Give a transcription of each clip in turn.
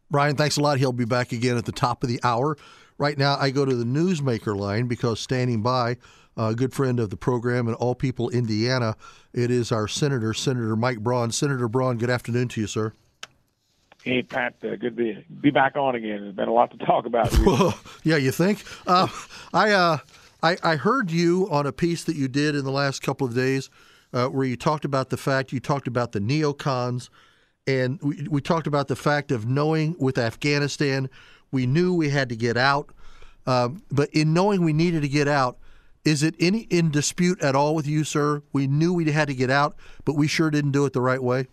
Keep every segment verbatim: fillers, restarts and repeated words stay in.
Brian, thanks a lot. He'll be back again at the top of the hour. Right now, I go to the newsmaker line because standing by, a good friend of the program and All People Indiana, it is our Senator, Senator Mike Braun. Senator Braun, good afternoon to you, sir. Hey, Pat, uh, good to be, be back on again. There's been a lot to talk about. Yeah, you think? Uh, I, uh, I I heard you on a piece that you did in the last couple of days uh, where you talked about the fact, you talked about the neocons, and we, we talked about the fact of knowing with Afghanistan, we knew we had to get out. Um, but in knowing we needed to get out, is it any in dispute at all with you, sir? We knew we had to get out, but we sure didn't do it the right way.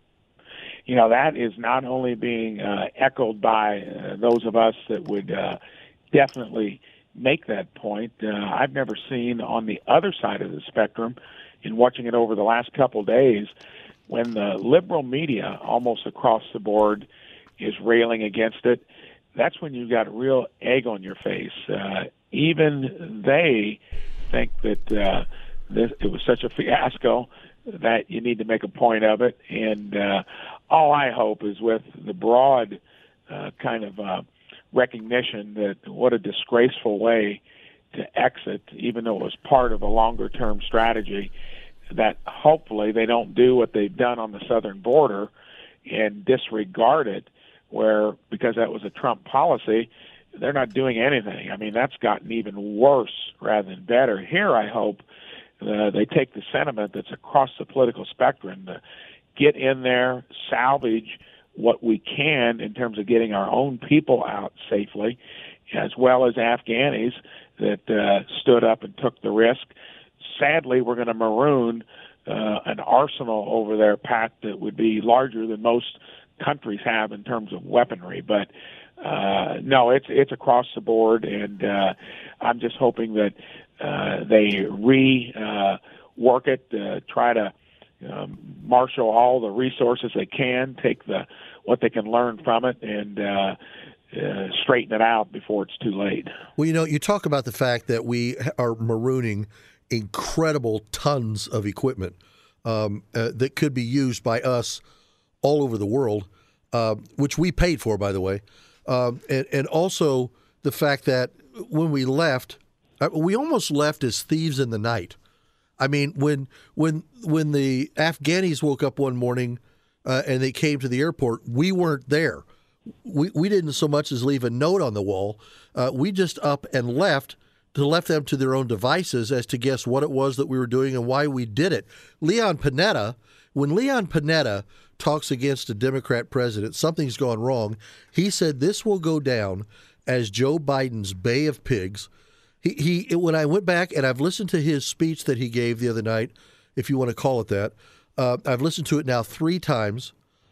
You know, that is not only being uh, echoed by uh, those of us that would uh, definitely make that point. Uh, I've never seen on the other side of the spectrum, in watching it over the last couple of days, when the liberal media almost across the board is railing against it, that's when you've got real egg on your face. Uh, even they think that uh, this, it was such a fiasco that you need to make a point of it. And uh, all I hope is with the broad uh, kind of uh, recognition that what a disgraceful way to exit, even though it was part of a longer-term strategy, that hopefully they don't do what they've done on the southern border and disregard it, where because that was a Trump policy, they're not doing anything. I mean, that's gotten even worse rather than better. Here, I hope uh, they take the sentiment that's across the political spectrum to get in there, salvage what we can in terms of getting our own people out safely, as well as Afghanis that uh, stood up and took the risk. Sadly, we're going to maroon uh, an arsenal over there, Pat, that would be larger than most countries have in terms of weaponry. But uh, no, it's it's across the board, and uh, I'm just hoping that uh, they rework uh, it, uh, try to um, marshal all the resources they can, take the what they can learn from it, and uh, uh, straighten it out before it's too late. Well, you know, you talk about the fact that we are marooning incredible tons of equipment um, uh, that could be used by us all over the world, uh, which we paid for, by the way. Um, and, and also the fact that when we left, uh, we almost left as thieves in the night. I mean, when when when the Afghanis woke up one morning uh, and they came to the airport, we weren't there. We, we didn't so much as leave a note on the wall. Uh, we just up and left to left them to their own devices as to guess what it was that we were doing and why we did it. Leon Panetta, when Leon Panetta talks against a Democrat president, something's gone wrong. He said this will go down as Joe Biden's Bay of Pigs. He, he when I went back and I've listened to his speech that he gave the other night, if you want to call it that, uh, I've listened to it now three times.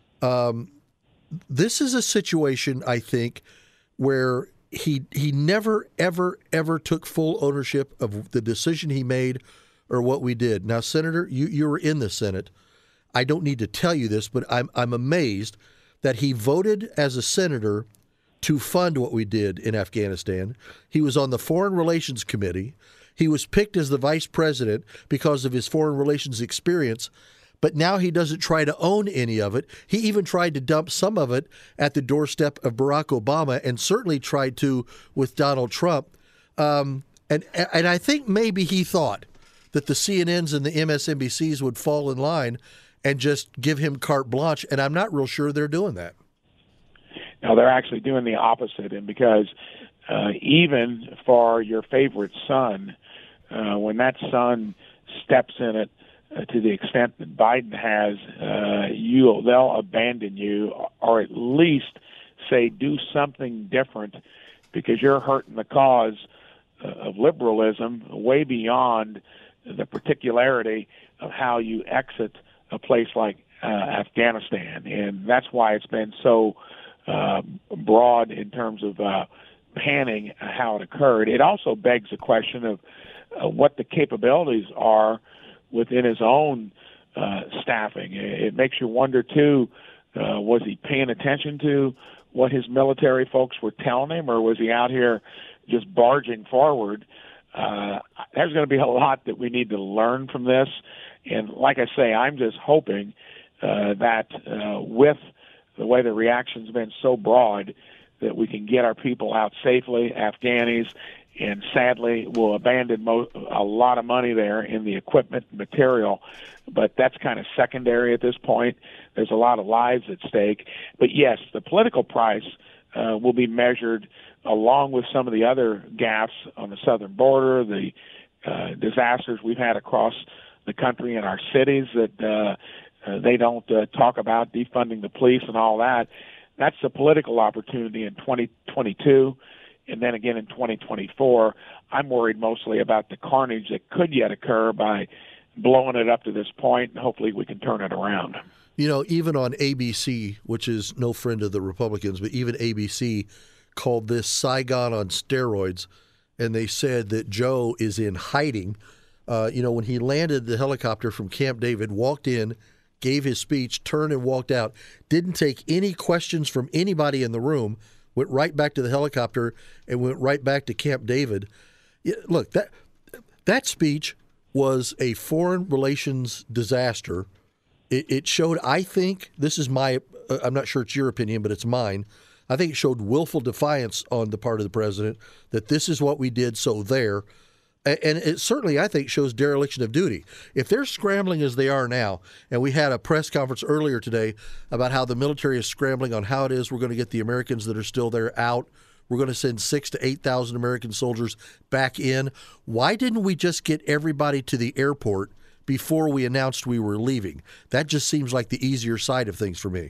Um, this is a situation, I think, where he he never, ever, ever took full ownership of the decision he made or what we did. Now, Senator, you, you were in the Senate. I don't need to tell you this, but I'm I'm amazed that he voted as a senator to fund what we did in Afghanistan. He was on the Foreign Relations Committee. He was picked as the vice president because of his foreign relations experience, but now he doesn't try to own any of it. He even tried to dump some of it at the doorstep of Barack Obama and certainly tried to with Donald Trump. Um, and, and I think maybe he thought that the C N Ns and the M S N B Cs would fall in line and just give him carte blanche, and I'm not real sure they're doing that. No, they're actually doing the opposite, and because uh, even for your favorite son, uh, when that son steps in it uh, to the extent that Biden has, uh, you they'll abandon you, or at least say do something different, because you're hurting the cause uh, of liberalism way beyond the particularity of how you exit a place like uh, Afghanistan. And that's why it's been so uh, broad in terms of uh, panning how it occurred. It also begs the question of uh, what the capabilities are within his own uh, staffing. It makes you wonder, too, uh, was he paying attention to what his military folks were telling him, or was he out here just barging forward? Uh, there's going to be a lot that we need to learn from this. And like I say, I'm just hoping uh, that uh, with the way the reaction's been so broad that we can get our people out safely, Afghanis, and sadly we'll abandon mo- a lot of money there in the equipment and material, but that's kind of secondary at this point. There's a lot of lives at stake. But yes, the political price uh, will be measured along with some of the other gaffes on the southern border, the uh, disasters we've had across the country in our cities that uh, uh, they don't uh, talk about, defunding the police and all that. That's the political opportunity in twenty twenty-two, and then again in twenty twenty-four. I'm worried mostly about the carnage that could yet occur by blowing it up to this point, and hopefully we can turn it around. You know, even on A B C, which is no friend of the Republicans, but even A B C called this Saigon on steroids, and they said that Joe is in hiding. Uh, you know, when he landed the helicopter from Camp David, walked in, gave his speech, turned and walked out, didn't take any questions from anybody in the room, went right back to the helicopter and went right back to Camp David. Yeah, look, that that speech was a foreign relations disaster. It, it showed, I think, this is my, uh, I'm not sure it's your opinion, but it's mine. I think it showed willful defiance on the part of the president that this is what we did, so there. And it certainly, I think, shows dereliction of duty. If they're scrambling as they are now, and we had a press conference earlier today about how the military is scrambling on how it is we're going to get the Americans that are still there out. We're going to send six to eight thousand American soldiers back in. Why didn't we just get everybody to the airport before we announced we were leaving? That just seems like the easier side of things for me.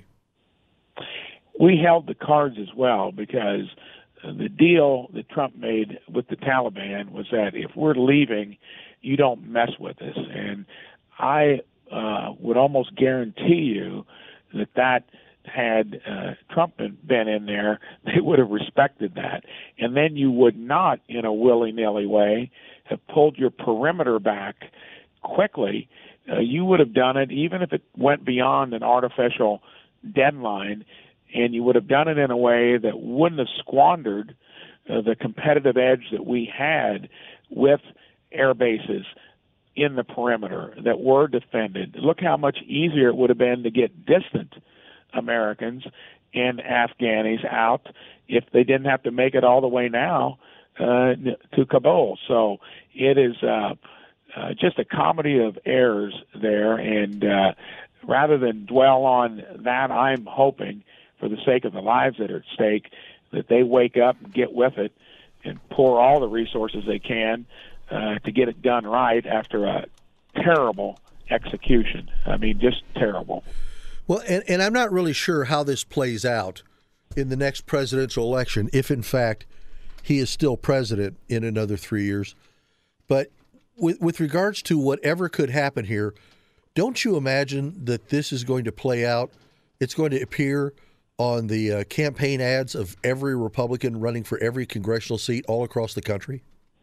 We held the cards as well because the deal that Trump made with the Taliban was that if we're leaving, you don't mess with us. And I uh, would almost guarantee you that that had uh, Trump been in there, they would have respected that. And then you would not, in a willy-nilly way, have pulled your perimeter back quickly. Uh, you would have done it even if it went beyond an artificial deadline, and you would have done it in a way that wouldn't have squandered uh, the competitive edge that we had with air bases in the perimeter that were defended. Look how much easier it would have been to get distant Americans and Afghanis out if they didn't have to make it all the way now uh, to Kabul. So it is uh, uh, just a comedy of errors there, and uh, rather than dwell on that, I'm hoping, for the sake of the lives that are at stake, that they wake up and get with it and pour all the resources they can uh, to get it done right after a terrible execution. I mean, just terrible. Well, and, and I'm not really sure how this plays out in the next presidential election, if in fact he is still president in another three years. But with, with regards to whatever could happen here, don't you imagine that this is going to play out? It's going to appear on the uh, campaign ads of every Republican running for every congressional seat all across the country?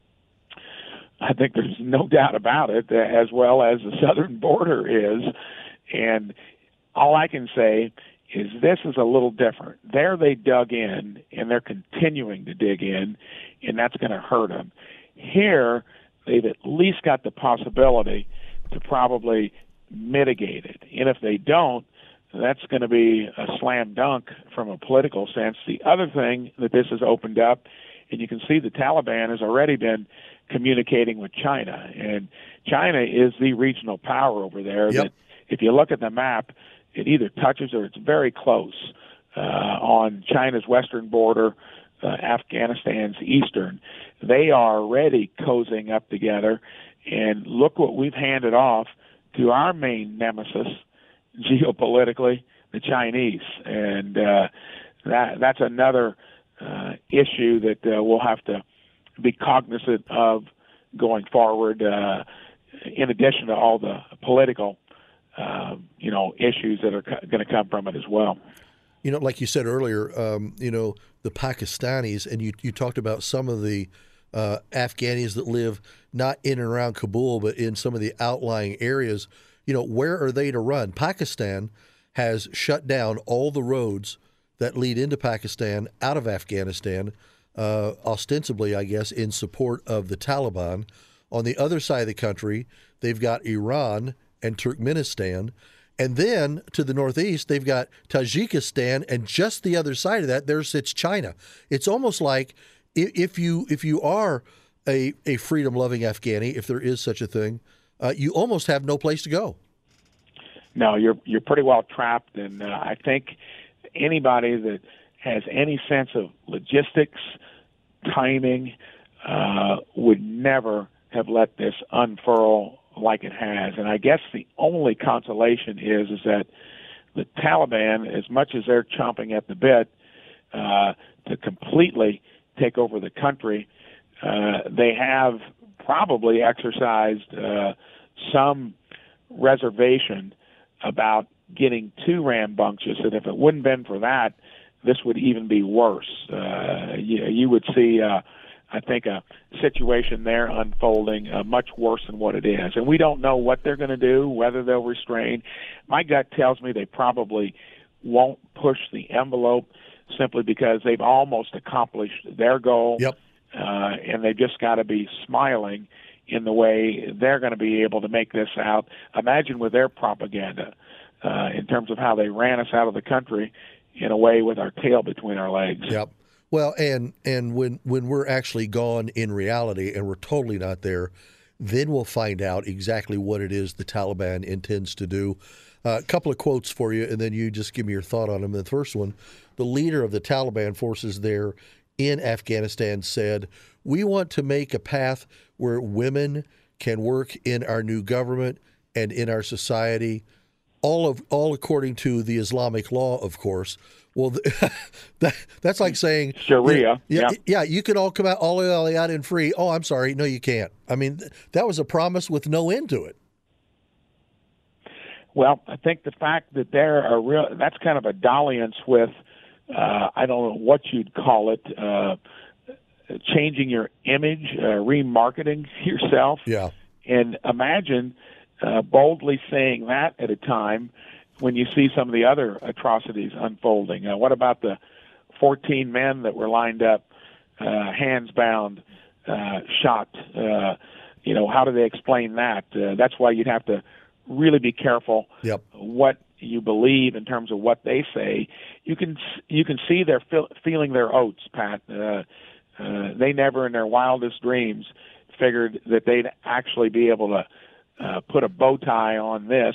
I think there's no doubt about it, as well as the southern border is. And all I can say is this is a little different. There they dug in, and they're continuing to dig in, and that's going to hurt them. Here, they've at least got the possibility to probably mitigate it. And if they don't, that's going to be a slam dunk from a political sense. The other thing that this has opened up, and you can see the Taliban has already been communicating with China, and China is the regional power over there. Yep. That if you look at the map, it either touches or it's very close uh, on China's western border, uh, Afghanistan's eastern. They are already cozying up together, and look what we've handed off to our main nemesis geopolitically, the Chinese. And uh, that that's another uh, issue that uh, we'll have to be cognizant of going forward, uh, in addition to all the political Uh, you know, issues that are co- going to come from it as well. You know, like you said earlier, um, you know, the Pakistanis, and you, you talked about some of the uh, Afghanis that live not in and around Kabul, but in some of the outlying areas. You know, where are they to run? Pakistan has shut down all the roads that lead into Pakistan out of Afghanistan, uh, ostensibly, I guess, in support of the Taliban. On the other side of the country, they've got Iran and Turkmenistan, And then to the northeast, they've got Tajikistan, and just the other side of that, there sits China. It's almost like if you if you are a, a freedom-loving Afghani, if there is such a thing, uh, you almost have no place to go. No, you're you're pretty well trapped, and uh, I think anybody that has any sense of logistics, timing, uh, would never have let this unfurl like it has. And I guess the only consolation is is that the Taliban, as much as they're chomping at the bit uh, to completely take over the country, uh, they have probably exercised uh, some reservation about getting too rambunctious, and if it wouldn't have been for that, this would even be worse. Uh, you, you would see, uh, I think, a situation there unfolding uh, much worse than what it is. And we don't know what they're going to do, whether they'll restrain. My gut tells me they probably won't push the envelope simply because they've almost accomplished their goal. Yep. Uh, and they've just got to be smiling in the way they're going to be able to make this out. Imagine with their propaganda uh, in terms of how they ran us out of the country in a way with our tail between our legs. Yep. Well, and and when, when we're actually gone in reality and we're totally not there, then we'll find out exactly what it is the Taliban intends to do. Uh, a couple of quotes for you, and then you just give me your thought on them. The first one, the leader of the Taliban forces there in Afghanistan said, "We want to make a path where women can work in our new government and in our society, all of all according to the Islamic law, of course." Well, that, that's like saying Sharia. Yeah, yeah, yeah, you can all come out all the way out and free. Oh, I'm sorry, no, you can't. I mean, that was a promise with no end to it. Well, I think the fact that they're a real, that's kind of a dalliance with, uh, I don't know what you'd call it, uh, changing your image, uh, remarketing yourself. Yeah. And imagine uh, boldly saying that at a time when you see some of the other atrocities unfolding. Uh, what about the fourteen men that were lined up, uh, hands bound, uh, shot? Uh, you know, how do they explain that? Uh, that's why you'd have to really be careful yep. what you believe in terms of what they say. You can you can see they're feel, feeling their oats, Pat. Uh, uh, they never in their wildest dreams figured that they'd actually be able to uh, put a bow tie on this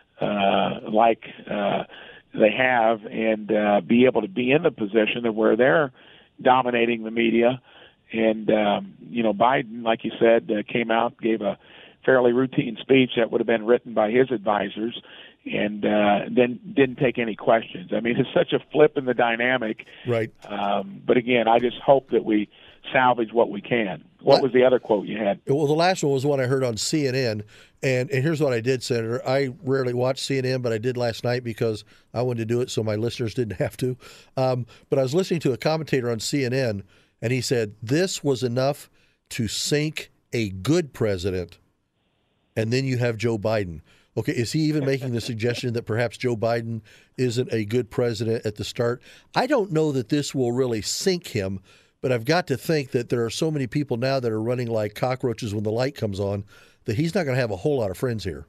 uh, like uh, they have and uh, be able to be in the position of where they're dominating the media. And, um, you know, Biden, like you said, uh, came out, gave a fairly routine speech that would have been written by his advisors, and uh, then didn't take any questions. I mean, it's such a flip in the dynamic. Right. Um, but again, I just hope that we salvage what we can. What was the other quote you had? Well, the last one was one I heard on C N N, and, and here's what I did, Senator. I rarely watch C N N, but I did last night because I wanted to do it so my listeners didn't have to. Um, but I was listening to a commentator on C N N, and he said, this was enough to sink a good president, and then you have Joe Biden. Okay, is he even making the suggestion that perhaps Joe Biden isn't a good president at the start? I don't know that this will really sink him, but I've got to think that there are so many people now that are running like cockroaches when the light comes on that he's not going to have a whole lot of friends here.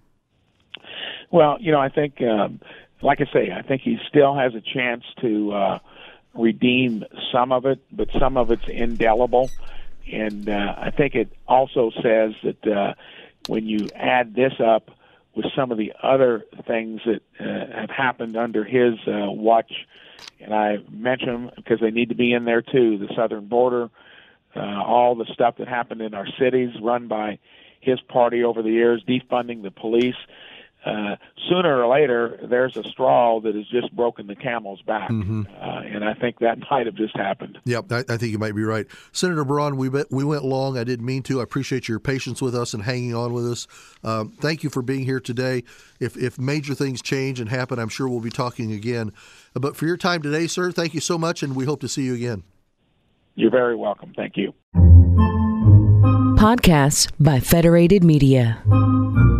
Well, you know, I think, um, like I say, I think he still has a chance to uh, redeem some of it, but some of it's indelible. And uh, I think it also says that uh, when you add this up with some of the other things that uh, have happened under his uh, watch, and I mention them because they need to be in there too, the southern border, uh, all the stuff that happened in our cities run by his party over the years, defunding the police. Uh, sooner or later, there's a straw that has just broken the camel's back, mm-hmm. uh, and I think that might have just happened. Yep, I, I think you might be right. Senator Braun, we bet, we went long. I didn't mean to. I appreciate your patience with us and hanging on with us. Um, thank you for being here today. If, if major things change and happen, I'm sure we'll be talking again. But for your time today, sir, thank you so much, and we hope to see you again. You're very welcome. Thank you. Podcasts by Federated Media.